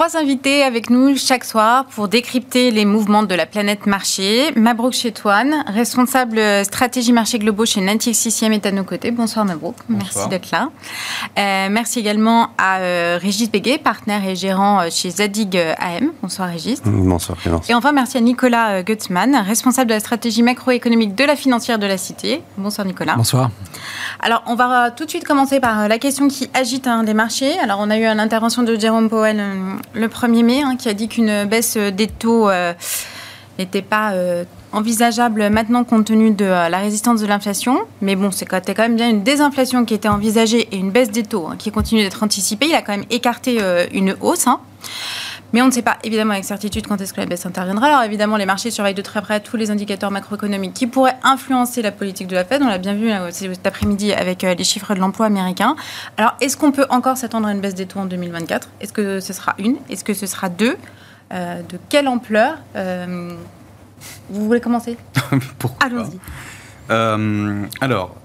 3 invités avec nous chaque soir pour décrypter les mouvements de la planète marché. Mabrouk Chetouane, responsable stratégie marché globaux chez Natixis est à nos côtés. Bonsoir Mabrouk, merci d'être là. Merci également à Régis Béguet, partenaire et gérant chez Zadig AM. Bonsoir Régis. Bonsoir Clémence. Et enfin merci à Nicolas Gutzmann, responsable de la stratégie macroéconomique de la financière de la Cité. Bonsoir Nicolas. Bonsoir. Alors on va tout de suite commencer par la question qui agite les marchés. Alors on a eu l'intervention de Jérôme Powell le 1er mai, qui a dit qu'une baisse des taux n'était pas envisageable maintenant compte tenu de la résistance de l'inflation. Mais bon, c'était quand même bien une désinflation qui était envisagée et une baisse des taux qui continue d'être anticipée. Il a quand même écarté une hausse. Mais on ne sait pas évidemment avec certitude quand est-ce que la baisse interviendra. Alors évidemment, les marchés surveillent de très près tous les indicateurs macroéconomiques qui pourraient influencer la politique de la Fed. On l'a bien vu cet après-midi avec les chiffres de l'emploi américain. Alors est-ce qu'on peut encore s'attendre à une baisse des taux en 2024 ? Est-ce que ce sera une ? Est-ce que ce sera deux ? De quelle ampleur ? Vous voulez commencer ? Pourquoi ? Allons-y. Alors,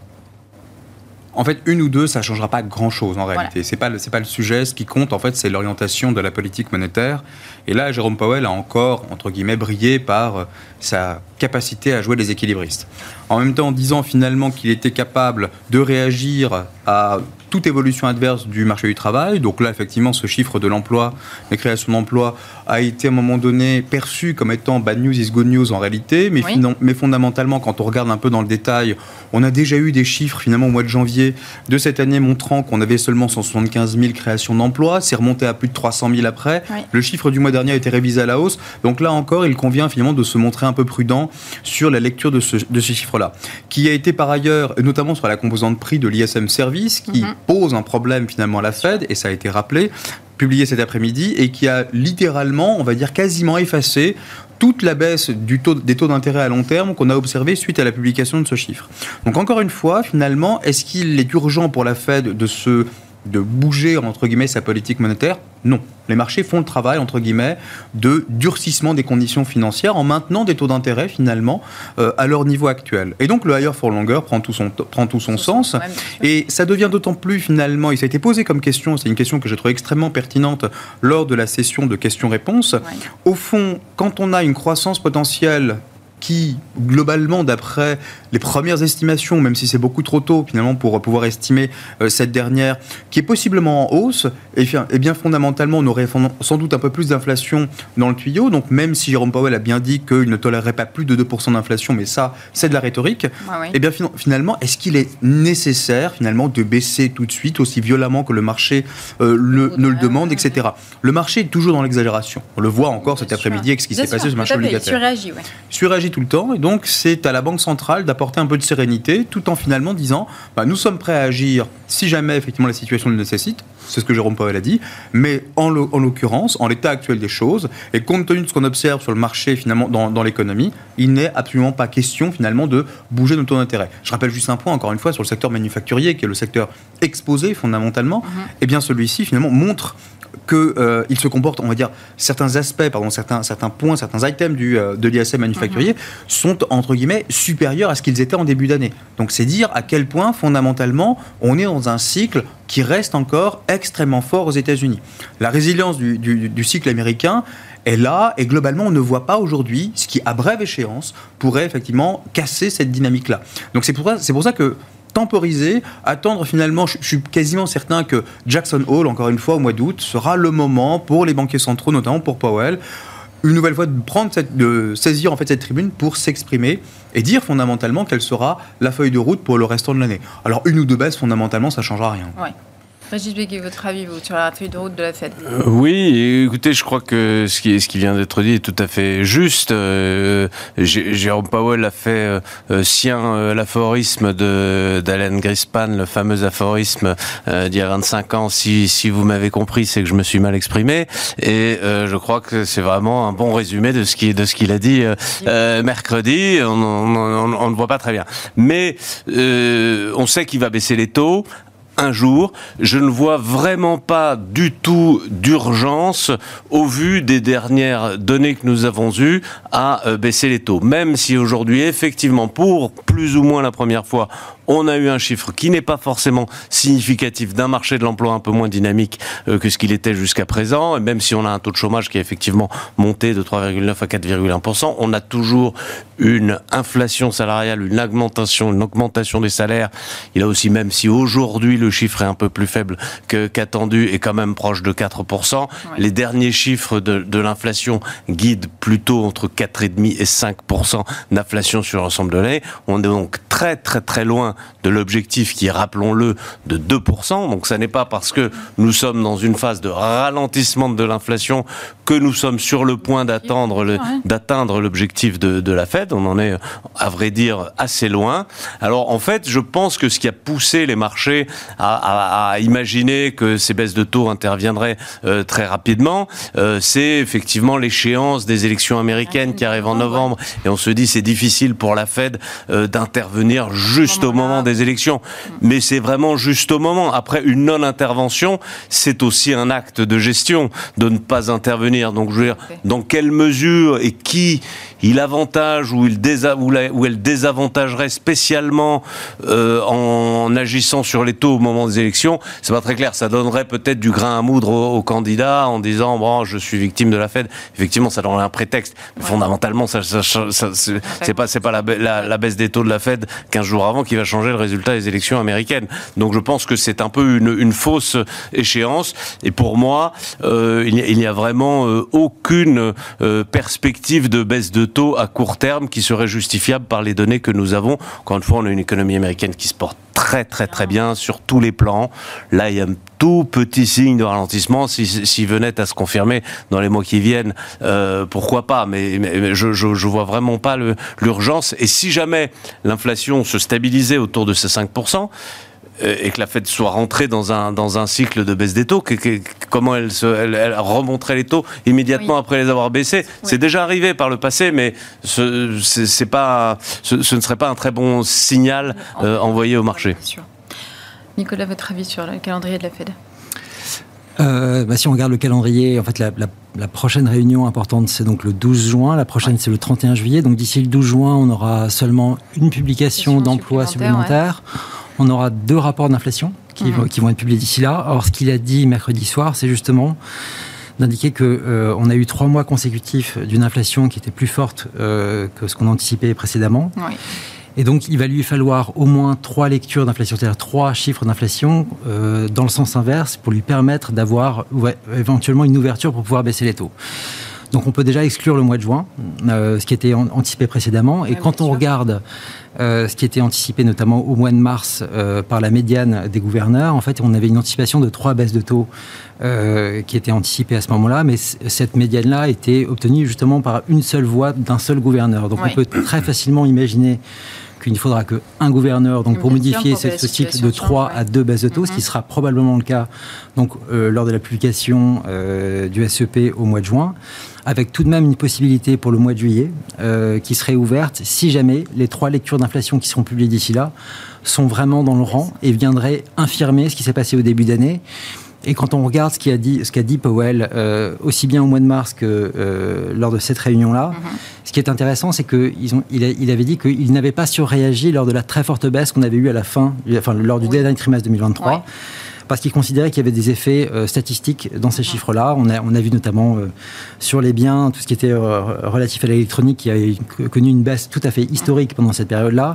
en fait, une ou deux, ça ne changera pas grand-chose en réalité. Voilà. C'est pas le sujet. Ce qui compte, en fait, c'est l'orientation de la politique monétaire. Et là, Jérôme Powell a encore, entre guillemets, brillé par sa capacité à jouer les équilibristes. En même temps, en disant finalement qu'il était capable de réagir à toute évolution adverse du marché du travail. Donc là, effectivement, ce chiffre de l'emploi, les créations d'emplois, a été à un moment donné perçu comme étant bad news is good news en réalité. Mais, mais fondamentalement, quand on regarde un peu dans le détail, on a déjà eu des chiffres finalement au mois de janvier de cette année montrant qu'on avait seulement 175 000 créations d'emplois. C'est remonté à plus de 300 000 après. Oui. Le chiffre du mois dernier a été révisé à la hausse. Donc là encore, il convient finalement de se montrer un peu prudent sur la lecture de ce chiffre-là, qui a été par ailleurs, notamment sur la composante prix de l'ISM Service, qui pose un problème finalement à la Fed, et ça a été rappelé, publié cet après-midi, et qui a littéralement, on va dire quasiment effacé toute la baisse des taux d'intérêt à long terme qu'on a observé suite à la publication de ce chiffre. Donc encore une fois, finalement, est-ce qu'il est urgent pour la Fed de bouger, entre guillemets, sa politique monétaire ? Non. Les marchés font le travail, entre guillemets, de durcissement des conditions financières en maintenant des taux d'intérêt, finalement, à leur niveau actuel. Et donc, le higher for longer prend tout son sens. Et ça devient d'autant plus, finalement, et ça a été posé comme question, c'est une question que j'ai trouvée extrêmement pertinente lors de la session de questions-réponses. Ouais. Au fond, quand on a une croissance potentielle qui, globalement, d'après les premières estimations, même si c'est beaucoup trop tôt, finalement, pour pouvoir estimer cette dernière, qui est possiblement en hausse, et bien fondamentalement, on aurait sans doute un peu plus d'inflation dans le tuyau. Donc, même si Jérôme Powell a bien dit qu'il ne tolérerait pas plus de 2% d'inflation, mais ça, c'est de la rhétorique, et bien finalement, est-ce qu'il est nécessaire, finalement, de baisser tout de suite, aussi violemment que le marché ne le demande, etc. Le marché est toujours dans l'exagération. On le voit encore cet après-midi avec ce qui s'est passé sur le marché obligataire. Suragit tout le temps, et donc c'est à la Banque centrale d'apporter un peu de sérénité, tout en finalement disant nous sommes prêts à agir si jamais effectivement la situation le nécessite, c'est ce que Jérôme Powell a dit, mais en l'occurrence, en l'état actuel des choses, et compte tenu de ce qu'on observe sur le marché finalement dans l'économie, il n'est absolument pas question finalement de bouger nos taux d'intérêt. Je rappelle juste un point, encore une fois, sur le secteur manufacturier, qui est le secteur exposé fondamentalement, et bien celui-ci finalement montre qu'il se comporte, on va dire, certains aspects, certains points, certains items de l'ISM manufacturier sont, entre guillemets, supérieurs à ce qu'ils étaient en début d'année. Donc c'est dire à quel point, fondamentalement, on est dans un cycle qui reste encore extrêmement fort aux États-Unis. La résilience du cycle américain est là, et globalement, on ne voit pas aujourd'hui ce qui, à brève échéance, pourrait effectivement casser cette dynamique-là. Donc c'est pour ça que temporiser, attendre finalement, je suis quasiment certain que Jackson Hole, encore une fois au mois d'août, sera le moment pour les banquiers centraux, notamment pour Powell, une nouvelle fois de saisir en fait cette tribune pour s'exprimer et dire fondamentalement quelle sera la feuille de route pour le restant de l'année. Alors une ou deux baisses, fondamentalement, ça ne changera rien. Ouais. Régis Béguet, votre avis sur la feuille de route de la Fed ? Oui, écoutez, je crois que ce qui vient d'être dit est tout à fait juste. Jérôme Powell a fait sien l'aphorisme d'Alan Greenspan, le fameux aphorisme d'il y a 25 ans. Si vous m'avez compris, c'est que je me suis mal exprimé. Et je crois que c'est vraiment un bon résumé de ce qu'il a dit mercredi. On ne voit pas très bien. Mais on sait qu'il va baisser les taux. Un jour, je ne vois vraiment pas du tout d'urgence au vu des dernières données que nous avons eues à baisser les taux. Même si aujourd'hui, effectivement, pour plus ou moins la première fois, On a eu un chiffre qui n'est pas forcément significatif d'un marché de l'emploi un peu moins dynamique que ce qu'il était jusqu'à présent. Et même si on a un taux de chômage qui a effectivement monté de 3,9 à 4,1%, on a toujours une inflation salariale, une augmentation des salaires. Il a aussi, même si aujourd'hui le chiffre est un peu plus faible qu'attendu, est quand même proche de 4%. Les derniers chiffres de l'inflation guident plutôt entre 4,5 et 5% d'inflation sur l'ensemble de l'année. On est donc très très très loin de l'objectif qui est, rappelons-le, de 2%. Donc ça n'est pas parce que nous sommes dans une phase de ralentissement de l'inflation que nous sommes sur le point d'atteindre l'objectif de la Fed. On en est, à vrai dire, assez loin. Alors en fait, je pense que ce qui a poussé les marchés à imaginer que ces baisses de taux interviendraient très rapidement, c'est effectivement l'échéance des élections américaines qui arrivent en novembre. Et on se dit c'est difficile pour la Fed d'intervenir juste au moment des élections. Mais c'est vraiment juste au moment. Après, une non-intervention, c'est aussi un acte de gestion de ne pas intervenir. Donc, je veux dire, dans quelle mesure et qui il avantage ou elle désavantagerait spécialement en agissant sur les taux au moment des élections, c'est pas très clair. Ça donnerait peut-être du grain à moudre aux candidats en disant bon, je suis victime de la Fed. Effectivement, ça donnerait un prétexte. Mais fondamentalement, c'est pas la baisse des taux de la Fed 15 jours avant qui va changer le résultat des élections américaines. Donc je pense que c'est un peu une fausse échéance. Et pour moi, il n'y a vraiment aucune perspective de baisse de taux à court terme qui serait justifiable par les données que nous avons. Encore une fois, on a une économie américaine qui se porte très très très bien sur tous les plans. Là, il y a un tout petit signe de ralentissement. S'il venait à se confirmer dans les mois qui viennent, pourquoi pas, mais je vois vraiment pas l'urgence. Et si jamais l'inflation se stabilisait autour de ces 5%, et que la Fed soit rentrée dans un cycle de baisse des taux, comment elle remonterait les taux immédiatement après les avoir baissés. C'est déjà arrivé par le passé, mais ce ne serait pas un très bon signal envoyé au marché. Nicolas, votre avis sur le calendrier de la Fed ? Si on regarde le calendrier, en fait, la prochaine réunion importante, c'est donc le 12 juin. La prochaine, c'est le 31 juillet. Donc, d'ici le 12 juin, on aura seulement une publication d'emplois supplémentaires. On aura 2 rapports d'inflation qui vont être publiés d'ici là. Or, ce qu'il a dit mercredi soir, c'est justement d'indiquer qu'on a eu 3 mois consécutifs d'une inflation qui était plus forte que ce qu'on anticipait précédemment. Oui. Et donc, il va lui falloir au moins 3 lectures d'inflation, c'est-à-dire 3 chiffres d'inflation dans le sens inverse pour lui permettre d'avoir éventuellement une ouverture pour pouvoir baisser les taux. Donc, on peut déjà exclure le mois de juin, ce qui était anticipé précédemment. Et quand on regarde ce qui était anticipé notamment au mois de mars par la médiane des gouverneurs, en fait, on avait une anticipation de 3 baisses de taux qui était anticipée à ce moment-là, mais cette médiane-là était obtenue justement par une seule voix d'un seul gouverneur. Donc, on peut très facilement imaginer qu'il ne faudra qu'un gouverneur pour modifier ce cycle de 3 à 2 baisses de taux, ce qui sera probablement le cas donc, lors de la publication du SEP au mois de juin, avec tout de même une possibilité pour le mois de juillet qui serait ouverte si jamais les 3 lectures d'inflation qui seront publiées d'ici là sont vraiment dans le rang et viendraient infirmer ce qui s'est passé au début d'année. Et quand on regarde ce qu'a dit Powell, aussi bien au mois de mars que lors de cette réunion-là, ce qui est intéressant, c'est qu'il avait dit qu'il n'avait pas surréagi lors de la très forte baisse qu'on avait eue à la fin, lors du dernier trimestre 2023. Ouais. Parce qu'il considérait qu'il y avait des effets statistiques dans ces chiffres-là. On a vu notamment sur les biens, tout ce qui était relatif à l'électronique, qui a connu une baisse tout à fait historique pendant cette période-là.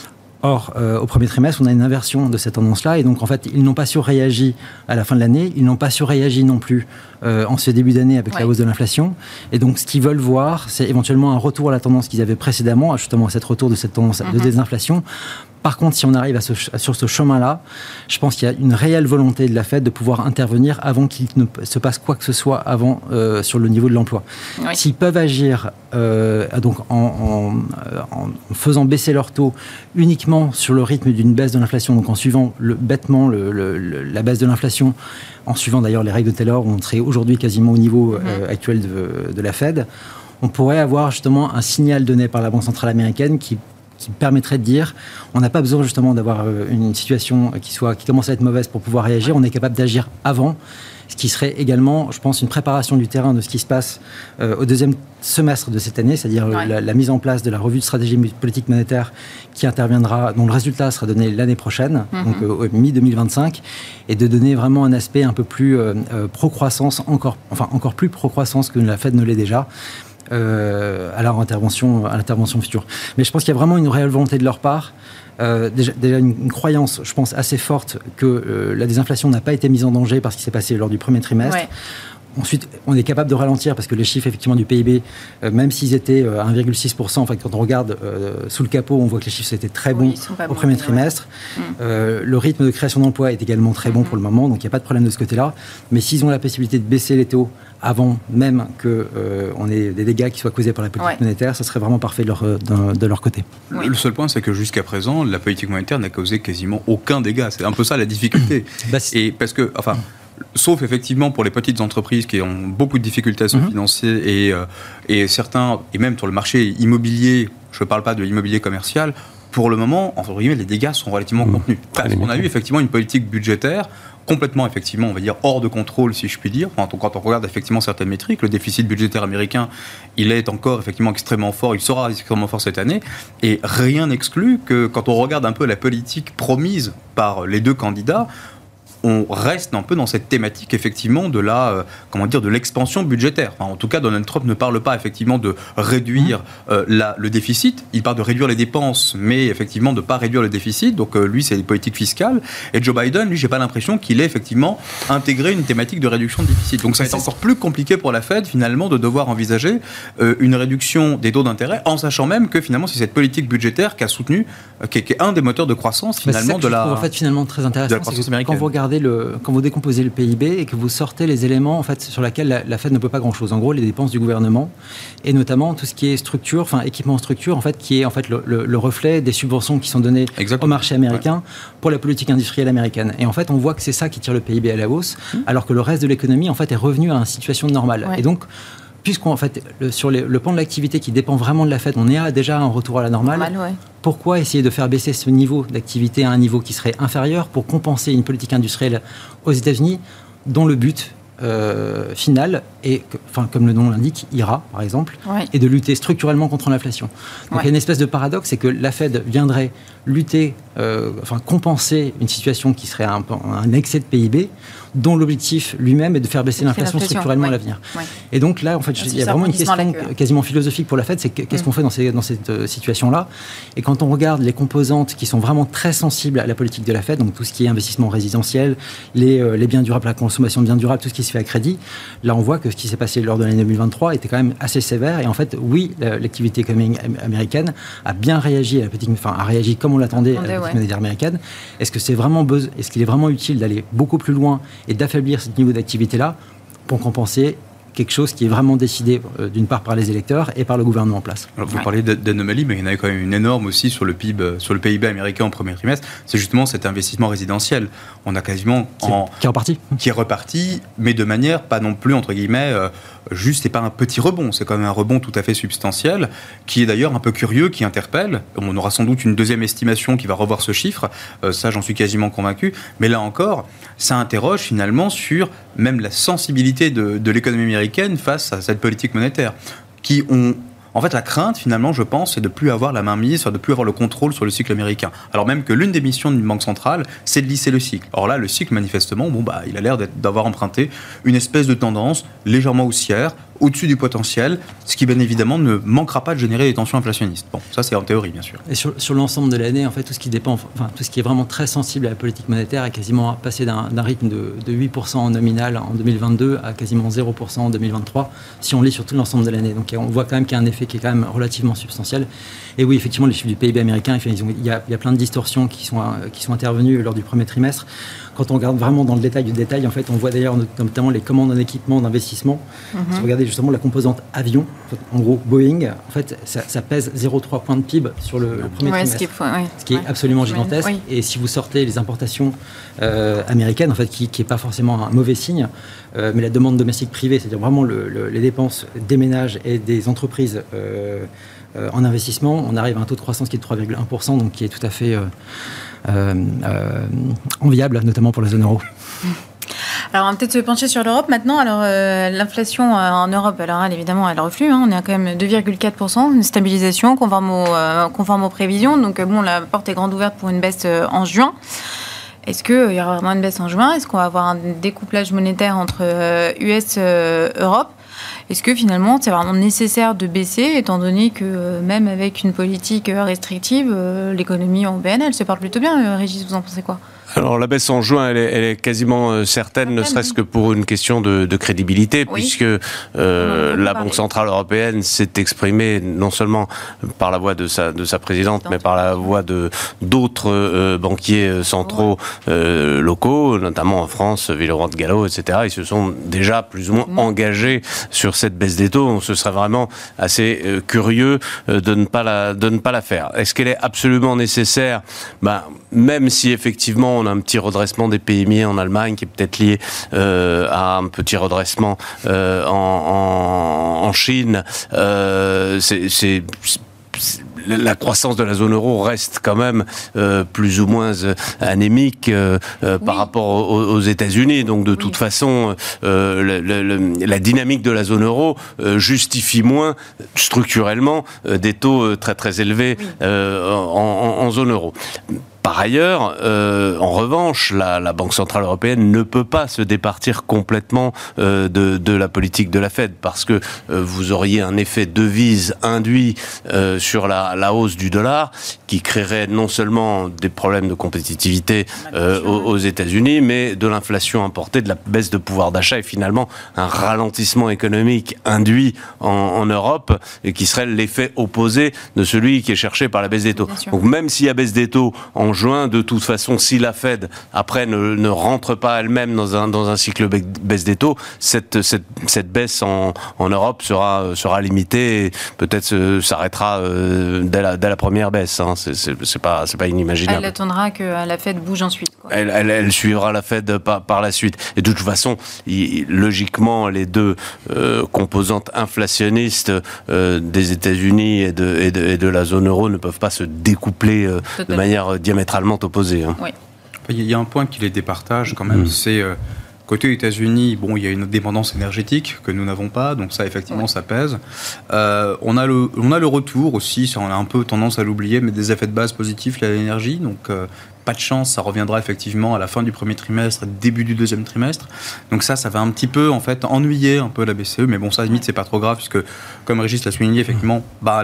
Or, au premier trimestre, on a une inversion de cette tendance-là. Et donc, en fait, ils n'ont pas surréagi à la fin de l'année. Ils n'ont pas surréagi non plus en ce début d'année avec la hausse de l'inflation. Et donc, ce qu'ils veulent voir, c'est éventuellement un retour à la tendance qu'ils avaient précédemment, justement à cette retour de cette tendance de désinflation. Par contre, si on arrive sur ce chemin-là, je pense qu'il y a une réelle volonté de la Fed de pouvoir intervenir avant qu'il ne se passe quoi que ce soit avant sur le niveau de l'emploi. Oui. S'ils peuvent agir donc en faisant baisser leur taux uniquement sur le rythme d'une baisse de l'inflation, donc en suivant bêtement la baisse de l'inflation, en suivant d'ailleurs les règles de Taylor, où on serait aujourd'hui quasiment au niveau actuel de la Fed, on pourrait avoir justement un signal donné par la Banque centrale américaine qui qui permettrait de dire on n'a pas besoin justement d'avoir une situation qui commence à être mauvaise pour pouvoir réagir, on est capable d'agir avant, ce qui serait également, je pense, une préparation du terrain de ce qui se passe au deuxième semestre de cette année, c'est-à-dire la mise en place de la revue de stratégie politique monétaire qui interviendra, dont le résultat sera donné l'année prochaine, donc mi-2025, et de donner vraiment un aspect un peu plus pro-croissance, encore plus pro-croissance que la Fed ne l'est déjà, à leur intervention future. Mais je pense qu'il y a vraiment une réelle volonté de leur part, déjà une croyance, je pense, assez forte que la désinflation n'a pas été mise en danger par ce qui s'est passé lors du premier trimestre. Ouais. Ensuite, on est capable de ralentir parce que les chiffres effectivement du PIB, même s'ils étaient à 1,6%, en fait, quand on regarde sous le capot, on voit que les chiffres étaient très bons au premier trimestre. Le rythme de création d'emplois est également très bon pour le moment, donc il n'y a pas de problème de ce côté-là. Mais s'ils ont la possibilité de baisser les taux avant même qu'on ait des dégâts qui soient causés par la politique monétaire, ça serait vraiment parfait de leur côté. Le seul point, c'est que jusqu'à présent, la politique monétaire n'a causé quasiment aucun dégât. C'est un peu ça la difficulté. Et parce que, sauf effectivement pour les petites entreprises qui ont beaucoup de difficultés à se financer et certains, et même sur le marché immobilier, je ne parle pas de l'immobilier commercial, pour le moment, entre guillemets, les dégâts sont relativement contenus. Parce qu'on a eu effectivement une politique budgétaire complètement, effectivement, on va dire, hors de contrôle, si je puis dire. Quand on regarde effectivement certaines métriques, le déficit budgétaire américain, il est encore effectivement extrêmement fort, il sera extrêmement fort cette année, et rien n'exclut que quand on regarde un peu la politique promise par les deux candidats, on reste un peu dans cette thématique effectivement de de l'expansion budgétaire. En tout cas, Donald Trump ne parle pas effectivement de réduire le déficit. Il parle de réduire les dépenses, mais effectivement de ne pas réduire le déficit. Donc lui, c'est les politiques fiscales. Et Joe Biden, lui, j'ai pas l'impression qu'il ait effectivement intégré une thématique de réduction de déficit. Donc ça va être encore plus compliqué pour la Fed finalement de devoir envisager une réduction des taux d'intérêt, en sachant même que finalement c'est cette politique budgétaire qui a soutenu, qui est un des moteurs de croissance finalement de la. En fait, finalement très intéressant, c'est que quand vous regardez quand vous décomposez le PIB et que vous sortez les éléments en fait, sur lesquels la Fed ne peut pas grand-chose. En gros, les dépenses du gouvernement et notamment tout ce qui est structure, équipement structure, en fait, qui est en fait le reflet des subventions qui sont données au marché américain pour la politique industrielle américaine. Et en fait, on voit que c'est ça qui tire le PIB à la hausse, alors que le reste de l'économie en fait est revenu à une situation normale. Et donc, puisqu'on fait sur le plan de l'activité qui dépend vraiment de la Fed, on est déjà un retour à la normale. Pourquoi essayer de faire baisser ce niveau d'activité à un niveau qui serait inférieur pour compenser une politique industrielle aux États-Unis dont le but final est, comme le nom l'indique, IRA par exemple, et de lutter structurellement contre l'inflation. Donc il y a une espèce de paradoxe, c'est que la Fed viendrait lutter, compenser une situation qui serait un excès de PIB, dont l'objectif lui-même est de faire baisser l'inflation structurellement à l'avenir. Et donc là, en fait, il y a vraiment une question quasiment philosophique pour la Fed, c'est qu'est-ce qu'on fait dans cette situation-là. Et quand on regarde les composantes qui sont vraiment très sensibles à la politique de la Fed, donc tout ce qui est investissement résidentiel, les biens durables, la consommation de biens durables, tout ce qui se fait à crédit, là on voit que ce qui s'est passé lors de l'année 2023 était quand même assez sévère. Et en fait, oui, l'activité économique américaine a bien réagi à la politique, a réagi comme on l'attendait à la politique monétaire américaine. Est-ce qu'il est vraiment utile d'aller beaucoup plus loin et d'affaiblir ce niveau d'activité-là pour compenser quelque chose qui est vraiment décidé d'une part par les électeurs et par le gouvernement en place. Alors vous parlez d'anomalie, mais il y en a quand même une énorme aussi sur le PIB américain au premier trimestre. C'est justement cet investissement résidentiel. On a quasiment qui est reparti, mais de manière pas non plus entre guillemets juste, c'est pas un petit rebond, c'est quand même un rebond tout à fait substantiel, qui est d'ailleurs un peu curieux, qui interpelle. On aura sans doute une deuxième estimation qui va revoir ce chiffre, ça j'en suis quasiment convaincu, mais là encore, ça interroge finalement sur même la sensibilité de l'économie américaine face à cette politique monétaire, qui ont... En fait, la crainte, finalement, je pense, c'est de ne plus avoir la main mise, de ne plus avoir le contrôle sur le cycle américain. Alors même que l'une des missions d'une banque centrale, c'est de lisser le cycle. Or là, le cycle, manifestement, il a l'air d'avoir emprunté une espèce de tendance légèrement haussière, au-dessus du potentiel, ce qui, bien évidemment, ne manquera pas de générer des tensions inflationnistes. Bon, ça, c'est en théorie, bien sûr. Et sur l'ensemble de l'année, en fait, tout ce qui est vraiment très sensible à la politique monétaire est quasiment passé d'un rythme de 8% en nominal en 2022 à quasiment 0% en 2023, si on lit sur tout l'ensemble de l'année. Donc, on voit quand même qu'il y a un effet qui est quand même relativement substantiel. Et oui, effectivement, les chiffres du PIB américain, il y a plein de distorsions qui sont intervenues lors du premier trimestre. Quand on regarde vraiment dans le détail du détail, en fait, on voit d'ailleurs notamment les commandes en équipement d'investissement. Si vous regardez justement la composante avion, en gros Boeing, en fait, ça pèse 0,3 points de PIB sur le premier trimestre. Ce qui est absolument gigantesque. Et si vous sortez les importations américaines, en fait, qui n'est pas forcément un mauvais signe, mais la demande domestique privée, c'est-à-dire vraiment les dépenses des ménages et des entreprises en investissement, on arrive à un taux de croissance qui est de 3,1%, donc qui est tout à fait enviable, notamment pour la zone euro. Alors, on va peut-être se pencher sur l'Europe maintenant. Alors, l'inflation en Europe, alors évidemment, elle reflue. On est à quand même 2,4%, une stabilisation conforme aux prévisions. Donc, la porte est grande ouverte pour une baisse en juin. Est-ce qu'il y aura vraiment une baisse en juin ? Est-ce qu'on va avoir un découplage monétaire entre US et Europe ? Est-ce que finalement, c'est vraiment nécessaire de baisser, étant donné que même avec une politique restrictive, l'économie européenne, elle se porte plutôt bien. Régis, vous en pensez quoi ? Alors la baisse en juin, elle est quasiment certaine, ne serait-ce que pour une question de crédibilité, puisque la Banque Centrale Européenne s'est exprimée non seulement par la voix de sa présidente, mais par la voix d'autres banquiers centraux locaux, notamment en France, Villeroy de Galhau, etc. Ils se sont déjà plus ou moins engagés sur cette baisse des taux. Ce serait vraiment assez curieux de ne pas la faire. Est-ce qu'elle est absolument nécessaire ? Même si effectivement on a un petit redressement des PMI en Allemagne qui est peut-être lié à un petit redressement en Chine, la croissance de la zone euro reste quand même plus ou moins anémique par rapport aux États-Unis. Donc de toute façon, la dynamique de la zone euro justifie moins structurellement des taux très très élevés en zone euro. Par ailleurs, en revanche, la Banque Centrale Européenne ne peut pas se départir complètement de la politique de la Fed, parce que vous auriez un effet devise induit sur la hausse du dollar, qui créerait non seulement des problèmes de compétitivité aux États-Unis, mais de l'inflation importée, de la baisse de pouvoir d'achat, et finalement un ralentissement économique induit en Europe, et qui serait l'effet opposé de celui qui est cherché par la baisse des taux. Donc même s'il y a baisse des taux en juin, de toute façon, si la Fed après ne rentre pas elle-même dans un cycle baisse des taux, cette baisse en Europe sera limitée, et peut-être s'arrêtera dès la première baisse. C'est pas inimaginable. Elle attendra que la Fed bouge ensuite. Elle suivra la Fed par la suite. Et de toute façon, logiquement, les deux composantes inflationnistes des États-Unis et de la zone euro ne peuvent pas se découpler de manière diamétralement opposée. Oui. Il y a un point qui les départage quand même, c'est côté États-Unis, il y a une dépendance énergétique que nous n'avons pas, donc ça effectivement ça pèse. On a le retour aussi, ça, on a un peu tendance à l'oublier, mais des effets de base positifs liés à l'énergie, donc pas de chance, ça reviendra effectivement à la fin du premier trimestre, début du deuxième trimestre. Donc ça va un petit peu en fait ennuyer un peu la BCE, mais bon, ça à la limite c'est pas trop grave, puisque comme Régis l'a souligné, effectivement,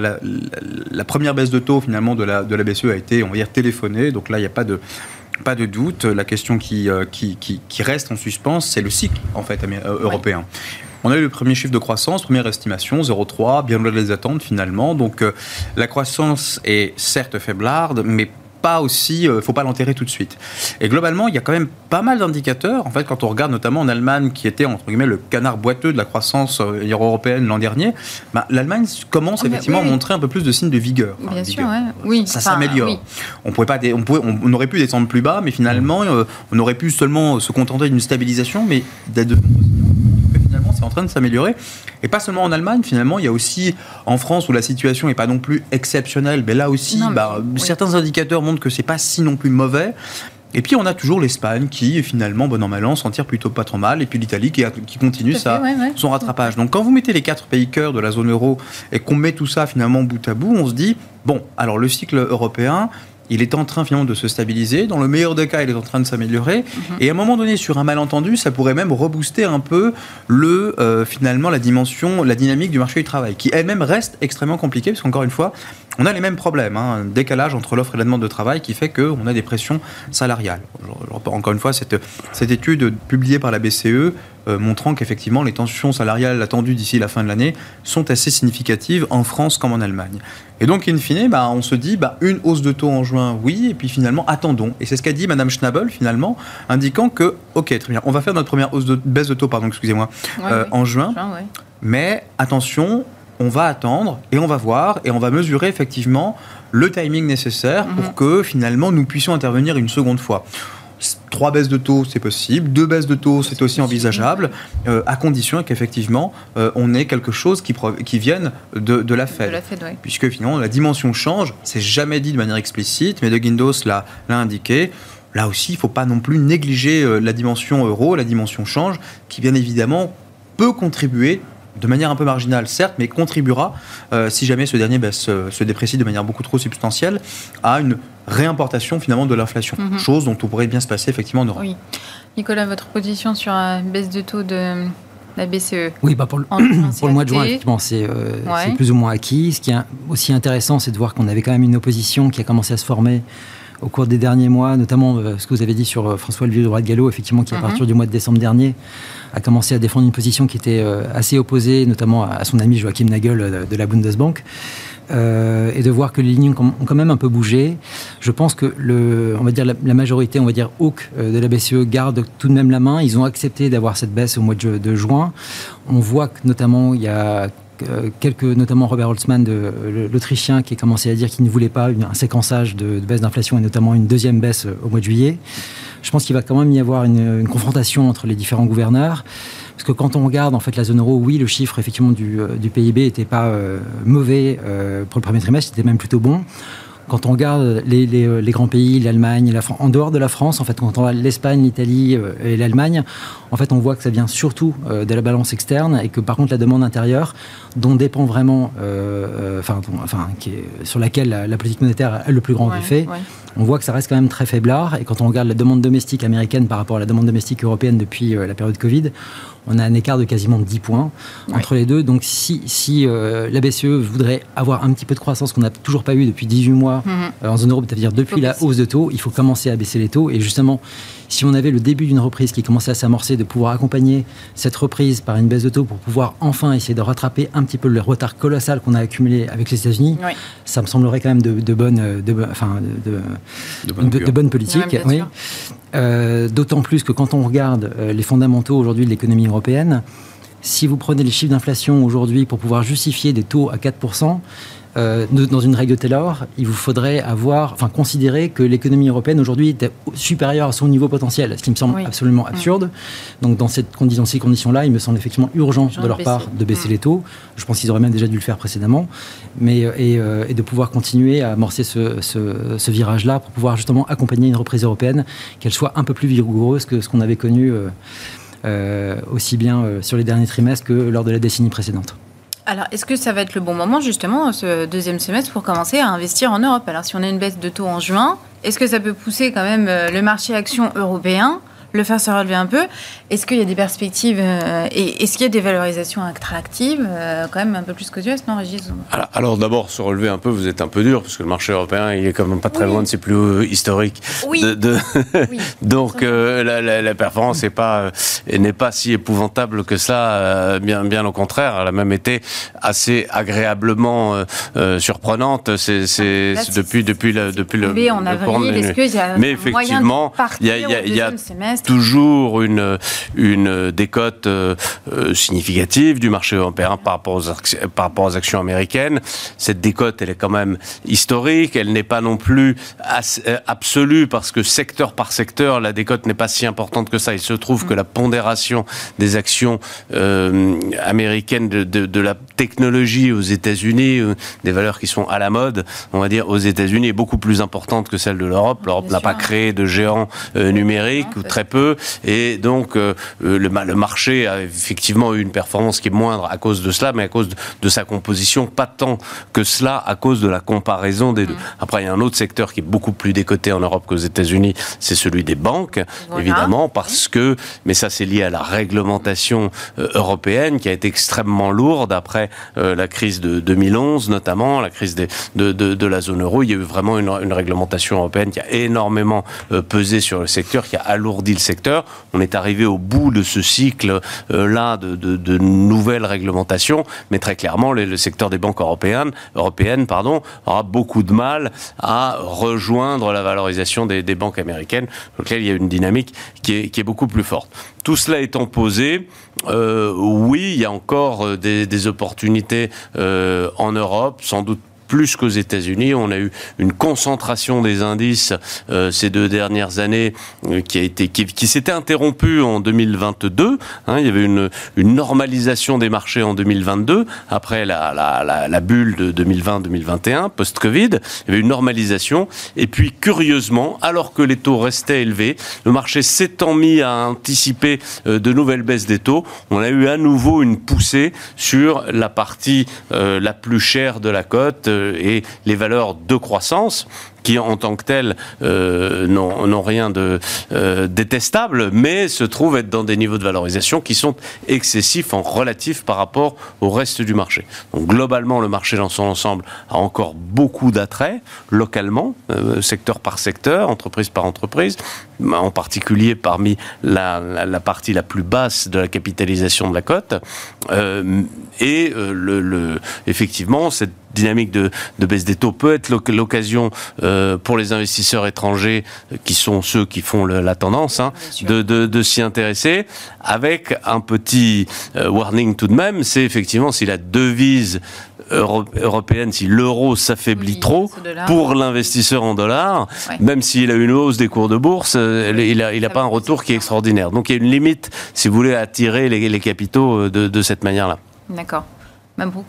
la première baisse de taux finalement de la BCE a été, on va dire, téléphonée, donc là il n'y a pas de doute. La question qui reste en suspens, c'est le cycle en fait européen. On a eu le premier chiffre de croissance, première estimation, 0,3, bien au-delà des attentes finalement. Donc la croissance est certes faiblarde, mais pas aussi, faut pas l'enterrer tout de suite. Et globalement, il y a quand même pas mal d'indicateurs. En fait, quand on regarde notamment en Allemagne, qui était entre guillemets le canard boiteux de la croissance européenne l'an dernier, l'Allemagne commence effectivement à montrer un peu plus de signes de vigueur. Bien sûr, oui. Ça s'améliore. Oui. On aurait pu descendre plus bas, mais finalement, on aurait pu seulement se contenter d'une stabilisation, mais finalement, c'est en train de s'améliorer. Et pas seulement en Allemagne, finalement, il y a aussi en France où la situation n'est pas non plus exceptionnelle, mais là aussi, certains indicateurs montrent que c'est pas si non plus mauvais. Et puis on a toujours l'Espagne qui finalement, bon an mal an, s'en tire plutôt pas trop mal, et puis l'Italie qui continue son rattrapage. Donc quand vous mettez les 4 pays cœurs de la zone euro et qu'on met tout ça finalement bout à bout, on se dit, alors le cycle européen, il est en train finalement de se stabiliser. Dans le meilleur des cas, il est en train de s'améliorer. Et à un moment donné, sur un malentendu, ça pourrait même rebooster un peu finalement la dynamique du marché du travail, qui elle-même reste extrêmement compliquée, parce qu'encore une fois, on a les mêmes problèmes, un décalage entre l'offre et la demande de travail qui fait qu'on a des pressions salariales. Encore une fois, cette étude publiée par la BCE montrant qu'effectivement les tensions salariales attendues d'ici la fin de l'année sont assez significatives en France comme en Allemagne. Et donc, in fine, on se dit une hausse de taux en juin, oui, et puis finalement, attendons. Et c'est ce qu'a dit Madame Schnabel, finalement, indiquant que, ok, très bien, on va faire notre première baisse de taux, en juin, mais attention, on va attendre et on va voir et on va mesurer effectivement le timing nécessaire pour que finalement nous puissions intervenir une seconde fois. 3 baisses de taux, c'est possible. 2 baisses de taux, c'est aussi envisageable, à condition qu'effectivement, on ait quelque chose qui vienne de la Fed. Oui. Puisque finalement, la dimension change. C'est jamais dit de manière explicite, mais De Guindos l'a indiqué. Là aussi, il ne faut pas non plus négliger la dimension euro, la dimension change, qui bien évidemment peut contribuer de manière un peu marginale, certes, mais contribuera, si jamais ce dernier se déprécie de manière beaucoup trop substantielle, à une réimportation finalement de l'inflation. Chose dont on pourrait bien se passer effectivement en Europe. Oui. Nicolas, votre position sur la baisse de taux de la BCE? Oui, pour le mois de juin, effectivement, c'est plus ou moins acquis. Ce qui est aussi intéressant, c'est de voir qu'on avait quand même une opposition qui a commencé à se former au cours des derniers mois, notamment ce que vous avez dit sur François Levi-Droit de Gallo, effectivement, qui à partir du mois de décembre dernier a commencé à défendre une position qui était assez opposée, notamment à son ami Joachim Nagel de la Bundesbank, et de voir que les lignes ont quand même un peu bougé. Je pense que on va dire la majorité, on va dire hawk de la BCE garde tout de même la main. Ils ont accepté d'avoir cette baisse au mois de juin. On voit que notamment il y a notamment Robert Holtzmann, l'Autrichien, qui a commencé à dire qu'il ne voulait pas un séquençage de baisse d'inflation et notamment une deuxième baisse au mois de juillet. Je pense qu'il va quand même y avoir une confrontation entre les différents gouverneurs. Parce que quand on regarde en fait la zone euro, oui, le chiffre effectivement du PIB n'était pas mauvais pour le premier trimestre, c'était même plutôt bon. Quand on regarde les grands pays, l'Allemagne, la France, en dehors de la France, en fait, quand on regarde l'Espagne, l'Italie et l'Allemagne, en fait, on voit que ça vient surtout de la balance externe et que par contre la demande intérieure, dont dépend vraiment, sur laquelle la politique monétaire a le plus grand effet, on voit que ça reste quand même très faiblard. Et quand on regarde la demande domestique américaine par rapport à la demande domestique européenne depuis la période Covid, on a un écart de quasiment 10 points entre les deux. Donc si la BCE voudrait avoir un petit peu de croissance qu'on n'a toujours pas eu depuis 18 mois en zone euro, c'est-à-dire depuis la hausse de taux, il faut commencer à baisser les taux. Et justement, si on avait le début d'une reprise qui commençait à s'amorcer, de pouvoir accompagner cette reprise par une baisse de taux pour pouvoir enfin essayer de rattraper un petit peu le retard colossal qu'on a accumulé avec les États-Unis, ça me semblerait quand même de bonne politique. Oui. D'autant plus que quand on regarde les fondamentaux aujourd'hui de l'économie européenne, si vous prenez les chiffres d'inflation aujourd'hui pour pouvoir justifier des taux à 4%, dans une règle Taylor, il vous faudrait considérer que l'économie européenne aujourd'hui était supérieure à son niveau potentiel, ce qui me semble absolument absurde. Donc dans ces conditions-là, il me semble effectivement urgent de leur part de baisser les taux. Je pense qu'ils auraient même déjà dû le faire précédemment, et de pouvoir continuer à amorcer ce virage-là pour pouvoir justement accompagner une reprise européenne, qu'elle soit un peu plus vigoureuse que ce qu'on avait connu aussi bien sur les derniers trimestres que lors de la décennie précédente. Alors, est-ce que ça va être le bon moment, justement, ce deuxième semestre, pour commencer à investir en Europe? Alors, si on a une baisse de taux en juin, est-ce que ça peut pousser quand même le marché action européen, le faire se relever un peu? Est-ce qu'il y a des perspectives et est-ce qu'il y a des valorisations attractives quand même un peu plus qu'aux US, non, Régis? Alors d'abord, se relever un peu, vous êtes un peu dur, parce que le marché européen, il est quand même pas très loin de ses plus hauts historiques. Donc la performance n'est pas si épouvantable que ça, bien au contraire. Elle a même été assez agréablement surprenante. C'est depuis le en avril, est-ce qu'il y a mais effectivement, il y a toujours une décote significative du marché européen par rapport aux actions américaines. Cette décote, elle est quand même historique, elle n'est pas non plus absolue, parce que secteur par secteur, la décote n'est pas si importante que ça. Il se trouve que la pondération des actions américaines de la technologie aux États-Unis, des valeurs qui sont à la mode, on va dire, aux États-Unis, est beaucoup plus importante que celle de l'Europe. L'Europe n'a pas créé de géants numériques, ou très peu, et donc le marché a effectivement eu une performance qui est moindre à cause de cela, mais à cause de sa composition, pas tant que cela à cause de la comparaison des deux. Après, il y a un autre secteur qui est beaucoup plus décoté en Europe qu'aux États-Unis, c'est celui des banques, évidemment, parce que, mais ça c'est lié à la réglementation européenne qui a été extrêmement lourde après la crise de 2011, notamment la crise de la zone euro. Il y a eu vraiment une réglementation européenne qui a énormément pesé sur le secteur, qui a alourdi le secteur. On est arrivé au bout de ce cycle-là de nouvelles réglementations, mais très clairement, le secteur des banques européennes, aura beaucoup de mal à rejoindre la valorisation des banques américaines, dans lequel il y a une dynamique qui est beaucoup plus forte. Tout cela étant posé, oui, il y a encore des opportunités en Europe, sans doute plus qu'aux États-Unis. On a eu une concentration des indices ces 2 dernières années qui s'était interrompue en 2022. Il y avait une normalisation des marchés en 2022 après la bulle de 2020-2021 post-Covid. Il y avait une normalisation et puis curieusement, alors que les taux restaient élevés, le marché s'étant mis à anticiper de nouvelles baisses des taux, on a eu à nouveau une poussée sur la partie la plus chère de la cote et les valeurs de croissance qui en tant que telles n'ont rien de détestable, mais se trouvent être dans des niveaux de valorisation qui sont excessifs en relatif par rapport au reste du marché. Donc globalement, le marché dans son ensemble a encore beaucoup d'attrait, localement, secteur par secteur, entreprise par entreprise, en particulier parmi la partie la plus basse de la capitalisation de la cote. Effectivement, cette dynamique de baisse des taux peut être l'occasion pour les investisseurs étrangers qui sont ceux qui font la tendance de s'y intéresser, avec un petit warning tout de même, c'est effectivement si la devise européenne, si l'euro s'affaiblit trop pour l'investisseur en dollars, même s'il a une hausse des cours de bourse, il n'a pas un retour qui est extraordinaire. Donc il y a une limite, si vous voulez, à attirer les capitaux de cette manière-là. D'accord. Mabrouk.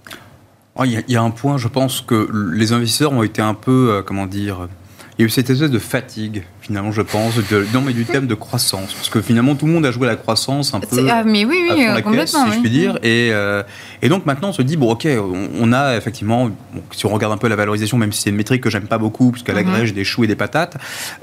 Il y a un point, je pense que les investisseurs ont été un peu, il y a eu cette espèce de fatigue, finalement, je pense, du thème de croissance. Parce que finalement, tout le monde a joué la croissance un peu mais oui, à fond la caisse, si je puis dire. Et donc maintenant, on se dit, bon, ok, on a effectivement, si on regarde un peu la valorisation, même si c'est une métrique que j'aime pas beaucoup, puisqu'elle agrège des choux et des patates.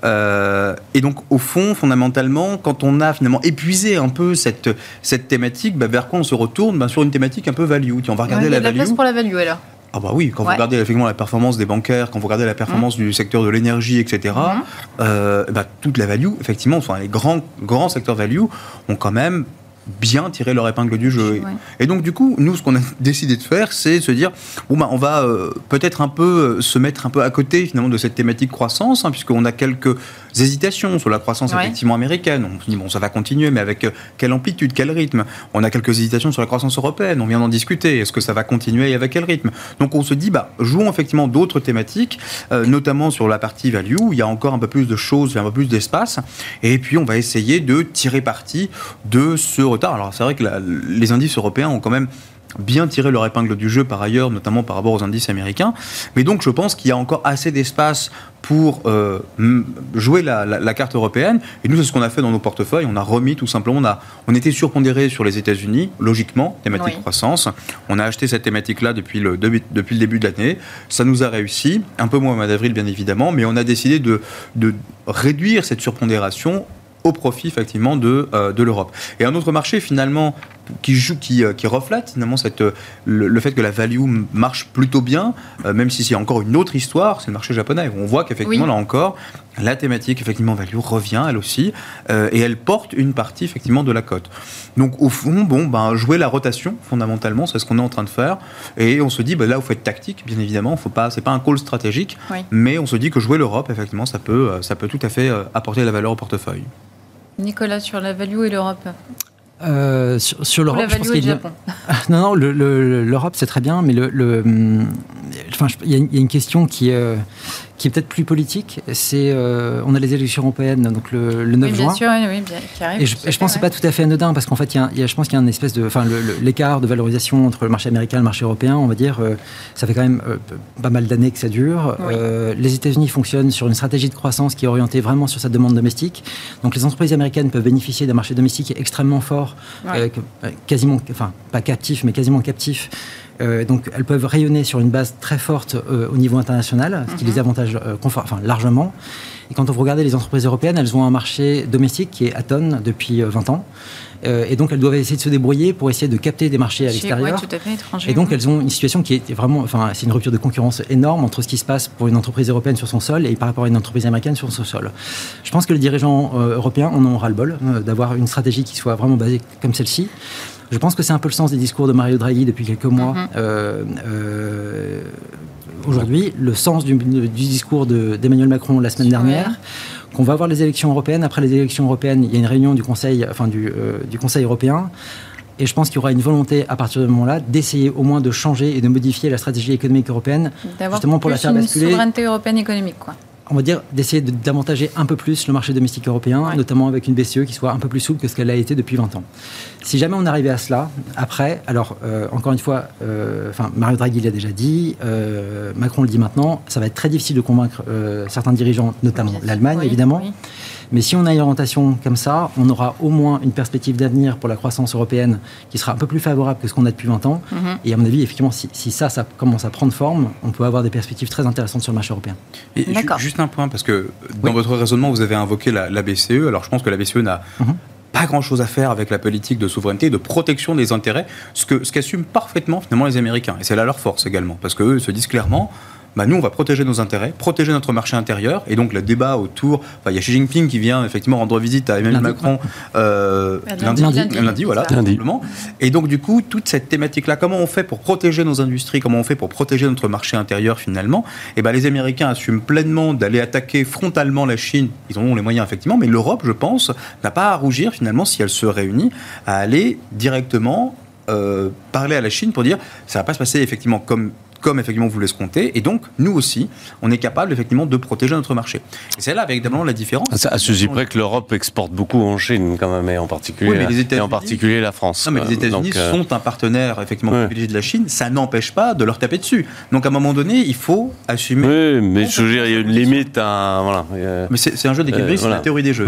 Et donc, au fond, fondamentalement, quand on a finalement épuisé un peu cette thématique, vers quoi on se retourne sur une thématique un peu value. On va regarder la value. Il y a de la place pour la value, alors. Ah bah oui, quand vous regardez effectivement la performance des bancaires, quand vous regardez la performance du secteur de l'énergie, etc., toute la value, effectivement, les grands secteurs value ont quand même bien tiré leur épingle du jeu. Et donc, du coup, nous, ce qu'on a décidé de faire, c'est se dire, on va peut-être un peu se mettre un peu à côté, finalement, de cette thématique croissance, puisqu'on a quelques hésitations sur la croissance, effectivement, américaine. On se dit, ça va continuer, mais avec quelle amplitude, quel rythme? On a quelques hésitations sur la croissance européenne, on vient d'en discuter. Est-ce que ça va continuer et avec quel rythme? Donc, on se dit, jouons effectivement d'autres thématiques, notamment sur la partie value, où il y a encore un peu plus de choses, un peu plus d'espace. Et puis, on va essayer de tirer parti de ce retard. Alors, c'est vrai que les indices européens ont quand même bien tiré leur épingle du jeu par ailleurs, notamment par rapport aux indices américains. Mais donc, je pense qu'il y a encore assez d'espace pour jouer la carte européenne. Et nous, c'est ce qu'on a fait dans nos portefeuilles. On a remis tout simplement, on était surpondéré sur les États-Unis, logiquement, thématique croissance. On a acheté cette thématique-là depuis le début de l'année. Ça nous a réussi, un peu moins au mois d'avril, bien évidemment, mais on a décidé de réduire cette surpondération au profit effectivement de l'Europe. Et un autre marché finalement qui reflète finalement le fait que la value marche plutôt bien, même si c'est encore une autre histoire, c'est le marché japonais. On voit qu'effectivement là encore, la thématique effectivement value revient elle aussi, et elle porte une partie effectivement de la cote. Donc au fond, jouer la rotation fondamentalement, c'est ce qu'on est en train de faire, et on se dit là, il faut être tactique, bien évidemment, c'est pas un call stratégique, mais on se dit que jouer l'Europe effectivement, ça peut tout à fait apporter de la valeur au portefeuille. Nicolas, sur la value et l'Europe. Sur l'Europe, je pense qu'il y a non, l'Europe c'est très bien, mais il y a une question qui est peut-être plus politique. C'est on a les élections européennes donc le 9 juin. Bien sûr, oui, qui arrive. Et je pense que c'est pas tout à fait anodin parce qu'en fait je pense qu'il y a une espèce de l'écart de valorisation entre le marché américain et le marché européen, on va dire, ça fait quand même pas mal d'années que ça dure. Les États-Unis fonctionnent sur une stratégie de croissance qui est orientée vraiment sur sa demande domestique. Donc les entreprises américaines peuvent bénéficier d'un marché domestique extrêmement fort, quasiment, pas captif, mais quasiment captif. Donc elles peuvent rayonner sur une base très forte au niveau international, ce qui les avantage largement. Et quand vous regardez les entreprises européennes, elles ont un marché domestique qui est atone depuis 20 ans. Et donc elles doivent essayer de se débrouiller pour essayer de capter des marchés à l'extérieur. Tout à fait étranger. Et donc elles ont une situation qui est vraiment, c'est une rupture de concurrence énorme entre ce qui se passe pour une entreprise européenne sur son sol et par rapport à une entreprise américaine sur son sol. Je pense que les dirigeants européens en ont ras-le-bol d'avoir une stratégie qui soit vraiment basée comme celle-ci. Je pense que c'est un peu le sens des discours de Mario Draghi depuis quelques mois. Aujourd'hui, le sens du discours d'Emmanuel Macron la semaine dernière, qu'on va avoir les élections européennes. Après les élections européennes, il y a une réunion du Conseil, du Conseil européen. Et je pense qu'il y aura une volonté, à partir de ce moment-là, d'essayer au moins de changer et de modifier la stratégie économique européenne, justement pour la faire basculer. Une souveraineté européenne économique, quoi. On va dire d'essayer d'avantager un peu plus le marché domestique européen, notamment avec une BCE qui soit un peu plus souple que ce qu'elle a été depuis 20 ans. Si jamais on arrivait à cela, après, alors encore une fois, Mario Draghi l'a déjà dit, Macron le dit maintenant, ça va être très difficile de convaincre certains dirigeants, notamment l'Allemagne évidemment. Oui. Mais si on a une orientation comme ça, on aura au moins une perspective d'avenir pour la croissance européenne qui sera un peu plus favorable que ce qu'on a depuis 20 ans. Et à mon avis, effectivement, si ça commence à prendre forme, on peut avoir des perspectives très intéressantes sur le marché européen. Et juste un point, parce que dans votre raisonnement, vous avez invoqué la BCE. Alors je pense que la BCE n'a pas grand-chose à faire avec la politique de souveraineté et de protection des intérêts, ce qu'assument parfaitement finalement les Américains. Et c'est là leur force également, parce qu'eux se disent clairement... nous, on va protéger nos intérêts, protéger notre marché intérieur. Et donc, le débat autour... il y a Xi Jinping qui vient effectivement rendre visite à Emmanuel Macron lundi, voilà, tout simplement. Et donc, du coup, toute cette thématique-là, comment on fait pour protéger nos industries, comment on fait pour protéger notre marché intérieur, finalement, les Américains assument pleinement d'aller attaquer frontalement la Chine. Ils en ont les moyens, effectivement, mais l'Europe, je pense, n'a pas à rougir, finalement, si elle se réunit, à aller directement parler à la Chine pour dire ça ne va pas se passer, effectivement, comme effectivement vous l'escomptez, et donc nous aussi on est capable effectivement de protéger notre marché. Et c'est là évidemment la différence. À ceci près que l'Europe exporte beaucoup en Chine quand même, et en particulier la France. Non, mais les États-Unis sont un partenaire effectivement privilégié de la Chine, ça n'empêche pas de leur taper dessus. Donc à un moment donné il faut assumer. Oui, mais je veux dire il y a une limite à Mais c'est un jeu d'équilibre, c'est la théorie des jeux.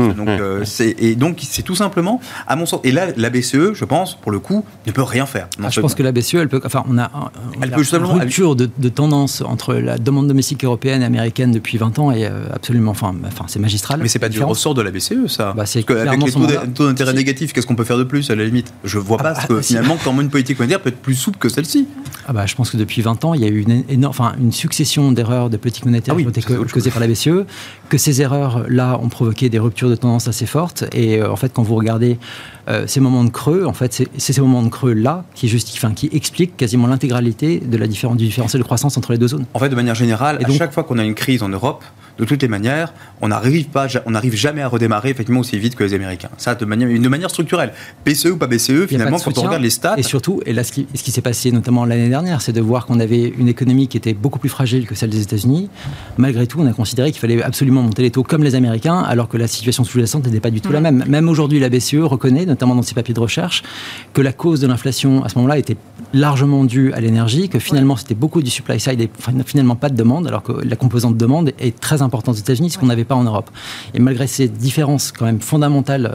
Donc c'est tout simplement à mon sens. Et là la BCE, je pense pour le coup ne peut rien faire. Je pense que la BCE elle peut, elle peut justement de tendance entre la demande domestique européenne et américaine depuis 20 ans est absolument, c'est magistral. Mais c'est pas du ressort de la BCE, ça. C'est parce qu'avec les taux d'intérêt négatifs, qu'est-ce qu'on peut faire de plus à la limite ? Je vois pas finalement comment une politique monétaire peut être plus souple que celle-ci. Je pense que depuis 20 ans, il y a eu une succession d'erreurs de politique monétaire qui ont été causées par la BCE, que ces erreurs-là ont provoqué des ruptures de tendance assez fortes. Et en fait, quand vous regardez ces moments de creux, en fait, c'est ces moments de creux-là qui expliquent quasiment l'intégralité du différentiel de croissance entre les deux zones. En fait, de manière générale, à chaque fois qu'on a une crise en Europe, de toutes les manières, on n'arrive jamais à redémarrer effectivement aussi vite que les Américains. Ça, de manière structurelle. BCE ou pas BCE, finalement, quand on regarde les stats... Et surtout, et là, ce qui s'est passé notamment l'année dernière, c'est de voir qu'on avait une économie qui était beaucoup plus fragile que celle des États-Unis. Malgré tout, on a considéré qu'il fallait absolument monter les taux comme les Américains, alors que la situation sous-jacente n'était pas du tout la même. Même aujourd'hui, la BCE reconnaît, notamment dans ses papiers de recherche, que la cause de l'inflation, à ce moment-là, était largement due à l'énergie, que finalement, c'était beaucoup du supply side et finalement pas de demande, alors que la composante demande est très importante aux États-Unis, ce qu'on n'avait pas en Europe. Et malgré ces différences quand même fondamentales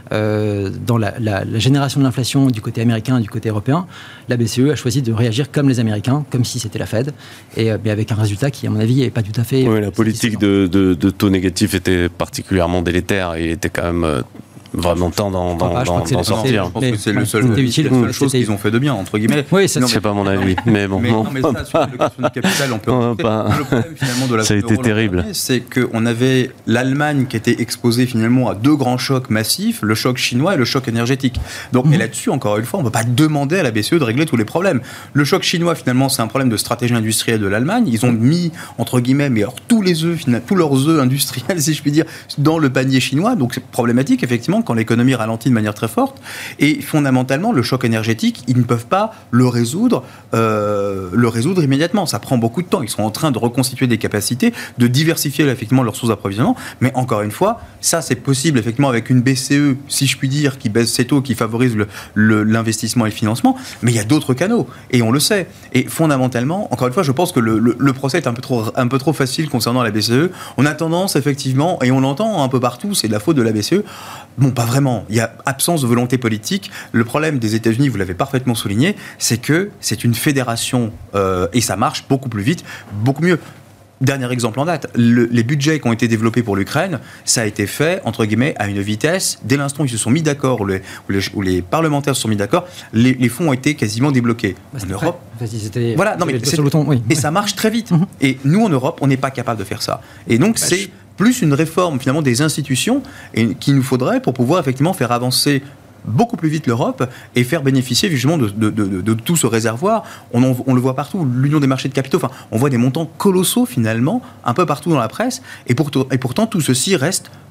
dans la génération de l'inflation du côté américain et du côté européen, la BCE a choisi de réagir comme les Américains, comme si c'était la Fed, mais avec un résultat qui, à mon avis, n'est pas tout à fait... Oui, la politique de taux négatifs était particulièrement délétère et était quand même... vraiment temps d'en sortir. Je pense que c'est la seule chose qu'ils ont fait de bien, entre guillemets. Oui, c'est pas mon avis. Mais bon. Mais ça, sur l'allocation du capital, on peut... Le problème, finalement, de la ça a été terrible. C'est qu'on avait l'Allemagne qui était exposée, finalement, à deux grands chocs massifs, le choc chinois et le choc énergétique. Donc, et là-dessus, encore une fois, on ne peut pas demander à la BCE de régler tous les problèmes. Le choc chinois, finalement, c'est un problème de stratégie industrielle de l'Allemagne. Ils ont mis, entre guillemets, tous leurs œufs industriels, si je puis dire, dans le panier chinois. Donc, c'est problématique, effectivement, quand l'économie ralentit de manière très forte. Et fondamentalement, le choc énergétique, ils ne peuvent pas le résoudre immédiatement. Ça prend beaucoup de temps. Ils sont en train de reconstituer des capacités, de diversifier effectivement leurs sources d'approvisionnement. Mais encore une fois, ça c'est possible effectivement avec une BCE, si je puis dire, qui baisse ses taux, qui favorise l'investissement et le financement. Mais il y a d'autres canaux. Et on le sait. Et fondamentalement, encore une fois, je pense que le procès est un peu trop facile concernant la BCE. On a tendance effectivement, et on l'entend un peu partout, c'est de la faute de la BCE. Bon, pas vraiment. Il y a absence de volonté politique. Le problème des États-Unis, vous l'avez parfaitement souligné, c'est que c'est une fédération et ça marche beaucoup plus vite, beaucoup mieux. Dernier exemple en date, les budgets qui ont été développés pour l'Ukraine, ça a été fait, entre guillemets, à une vitesse. Dès l'instant où ils se sont mis d'accord, où les parlementaires se sont mis d'accord, les fonds ont été quasiment débloqués. En Europe... Voilà, non, mais et ça marche très vite. Et nous, en Europe, on n'est pas capable de faire ça. Et donc, c'est plus une réforme, finalement, des institutions qu'il nous faudrait pour pouvoir, effectivement, faire avancer beaucoup plus vite l'Europe et faire bénéficier justement de tout ce réservoir. On le voit partout, l'union des marchés de capitaux, on voit des montants colossaux finalement un peu partout dans la presse et pourtant tout ceci reste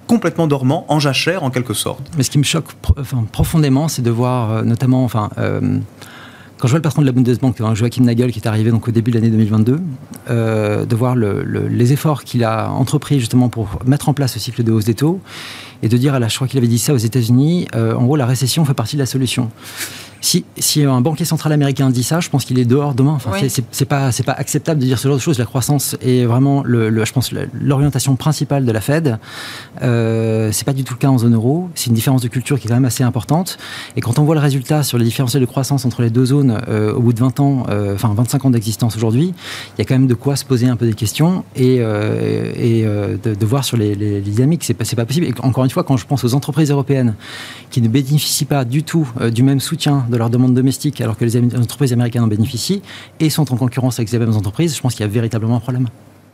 complètement dormant, en jachère en quelque sorte. Mais ce qui me choque profondément, c'est de voir notamment, quand je vois le patron de la Bundesbank, Joachim Nagel, qui est arrivé donc au début de l'année 2022, de voir les efforts qu'il a entrepris justement pour mettre en place ce cycle de hausse des taux, et de dire, je crois qu'il avait dit ça aux États-Unis, en gros, la récession fait partie de la solution. Si un banquier central américain dit ça, je pense qu'il est dehors demain. Oui. C'est pas acceptable de dire ce genre de choses. La croissance est vraiment, je pense, l'orientation principale de la Fed. C'est pas du tout le cas en zone euro. C'est une différence de culture qui est quand même assez importante. Et quand on voit le résultat sur les différentiels de croissance entre les deux zones au bout de 25 ans d'existence aujourd'hui, il y a quand même de quoi se poser un peu des questions et de voir sur les dynamiques. C'est pas possible. Et encore une fois, quand je pense aux entreprises européennes qui ne bénéficient pas du tout du même soutien de leur demande domestique, alors que les entreprises américaines en bénéficient et sont en concurrence avec ces mêmes entreprises, je pense qu'il y a véritablement un problème.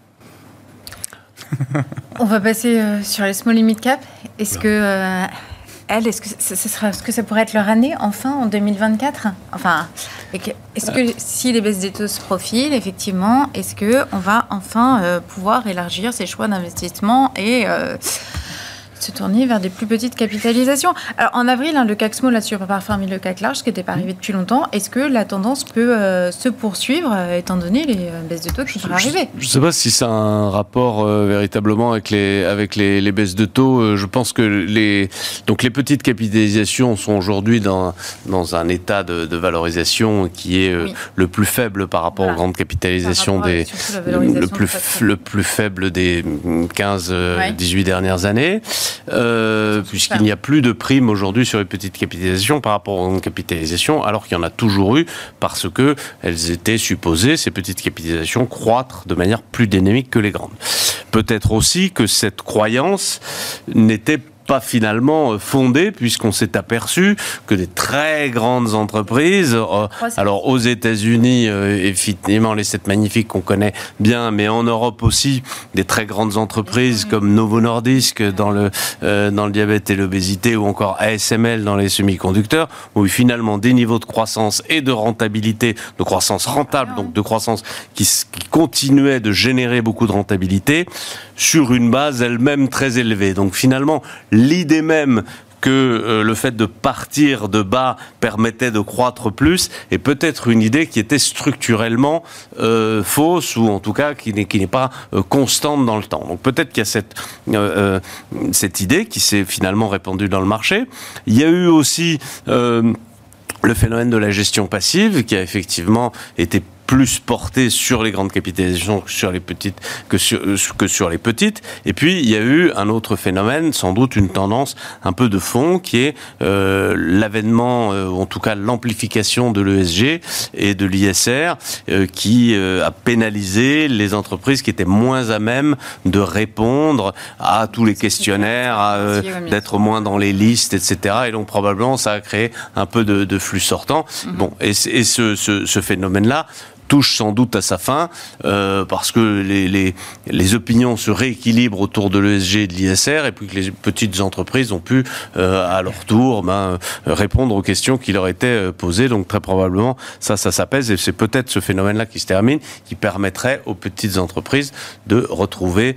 On va passer sur les small et mid cap. Est-ce que ça pourrait être leur année, enfin, en 2024 ? Enfin, est-ce que si les baisses des taux se profilent, effectivement, est-ce qu'on va enfin pouvoir élargir ses choix d'investissement et se tourner vers des plus petites capitalisations. Alors, en avril, le CAC Small a surperformé le CAC Large, ce qui n'était pas arrivé depuis longtemps. Est-ce que la tendance peut se poursuiendre, étant donné les baisses de taux qui vont arriver ? Je ne sais pas si ça a un rapport véritablement avec les baisses de taux. Je pense que les petites capitalisations sont aujourd'hui dans un état de valorisation qui est le plus faible par rapport aux grandes capitalisations le plus faible des 15-18 dernières années. Puisqu'il n'y a plus de primes aujourd'hui sur les petites capitalisations par rapport aux grandes capitalisations, alors qu'il y en a toujours eu, parce que elles étaient supposées, ces petites capitalisations, croître de manière plus dynamique que les grandes. Peut-être aussi que cette croyance n'était pas finalement fondée, puisqu'on s'est aperçu que des très grandes entreprises, alors aux États-Unis, effectivement les 7 magnifiques qu'on connaît bien, mais en Europe aussi, des très grandes entreprises comme Novo Nordisk dans le diabète et l'obésité, ou encore ASML dans les semi-conducteurs, ont eu finalement des niveaux de croissance et de rentabilité, de croissance rentable, donc de croissance qui continuait de générer beaucoup de rentabilité sur une base elle-même très élevée. Donc finalement, l'idée même que le fait de partir de bas permettait de croître plus est peut-être une idée qui était structurellement fausse, ou en tout cas qui n'est pas constante dans le temps. Donc peut-être qu'il y a cette idée qui s'est finalement répandue dans le marché. Il y a eu aussi le phénomène de la gestion passive qui a effectivement été plus porté sur les grandes capitalisations que sur les petites. Et puis, il y a eu un autre phénomène, sans doute une tendance un peu de fond, qui est l'avènement, ou en tout cas l'amplification de l'ESG et de l'ISR, qui a pénalisé les entreprises qui étaient moins à même de répondre à tous les questionnaires, d'être moins dans les listes, etc. Et donc, probablement, ça a créé un peu de flux sortant. Bon, et ce phénomène-là touche sans doute à sa fin, parce que les opinions se rééquilibrent autour de l'ESG et de l'ISR, et puis que les petites entreprises ont pu, à leur tour, répondre aux questions qui leur étaient posées. Donc très probablement, ça s'apaise, et c'est peut-être ce phénomène-là qui se termine, qui permettrait aux petites entreprises de retrouver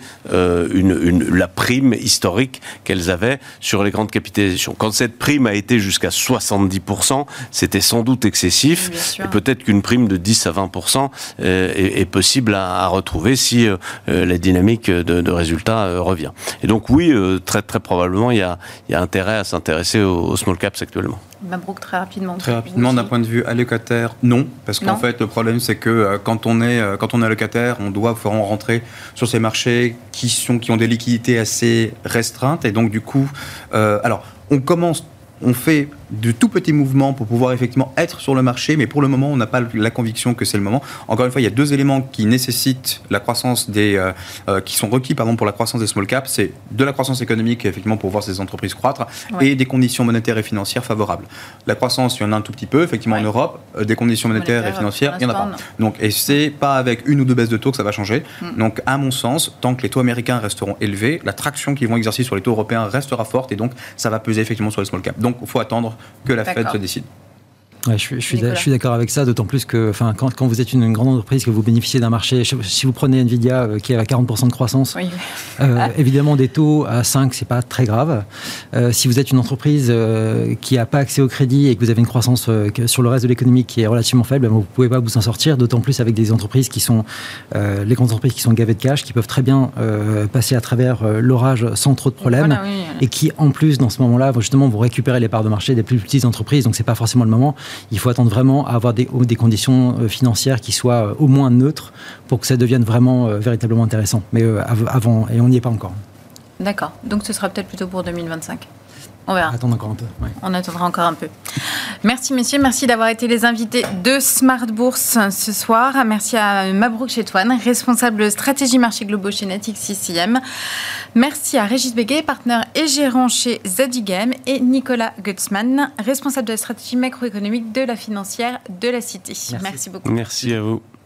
la prime historique qu'elles avaient sur les grandes capitalisations. Quand cette prime a été jusqu'à 70%, c'était sans doute excessif, et peut-être qu'une prime de 10 à 20% est possible à retrouver si la dynamique de résultats revient. Et donc oui, très, très probablement, il y a intérêt à s'intéresser aux small caps actuellement. Mabrouk, très rapidement. Très rapidement, d'un point de vue allocataire, non. Parce qu'en fait, le problème, c'est que quand on est allocataire, on doit rentrer sur ces marchés qui ont des liquidités assez restreintes. Et donc, du coup, on fait de tout petits mouvements pour pouvoir effectivement être sur le marché, mais pour le moment, on n'a pas la conviction que c'est le moment. Encore une fois, il y a 2 éléments qui nécessitent la croissance qui sont requis pour la croissance des small caps. C'est de la croissance économique, effectivement, pour voir ces entreprises croître, et des conditions monétaires et financières favorables. La croissance, il y en a un tout petit peu, effectivement, en Europe. Des conditions monétaires et financières, il n'y en a pas. Donc, et c'est pas avec 1 ou 2 baisses de taux que ça va changer. Donc, à mon sens, tant que les taux américains resteront élevés, la traction qu'ils vont exercer sur les taux européens restera forte, et donc ça va peser effectivement sur les small caps. Donc, il faut attendre que la Fed se décide. Ouais, je suis d'accord avec ça, d'autant plus que quand vous êtes une grande entreprise, que vous bénéficiez d'un marché, si vous prenez Nvidia qui est à 40% de croissance, évidemment des taux à 5, c'est pas très grave. Si vous êtes une entreprise qui n'a pas accès au crédit et que vous avez une croissance sur le reste de l'économie qui est relativement faible, vous ne pouvez pas vous en sortir, d'autant plus avec des entreprises qui sont, les grandes entreprises qui sont gavées de cash, qui peuvent très bien passer à travers l'orage sans trop de problèmes, et qui en plus dans ce moment-là, justement, vous récupérez les parts de marché des plus petites entreprises, donc c'est pas forcément le moment. Il faut attendre vraiment à avoir des conditions financières qui soient au moins neutres pour que ça devienne vraiment véritablement intéressant. Mais avant, et on n'y est pas encore. D'accord. Donc ce sera peut-être plutôt pour 2025. On verra. Attendre encore un peu. Ouais. On attendra encore un peu. Merci messieurs, merci d'avoir été les invités de Smart Bourse ce soir. Merci à Mabrouk Chetouane, responsable stratégie marché globaux chez Natixis. Merci à Régis Béguet, partenaire et gérant chez Zadigame, et Nicolas Gutzmann, responsable de la stratégie macroéconomique de la financière de la Cité. Merci beaucoup. Merci à vous.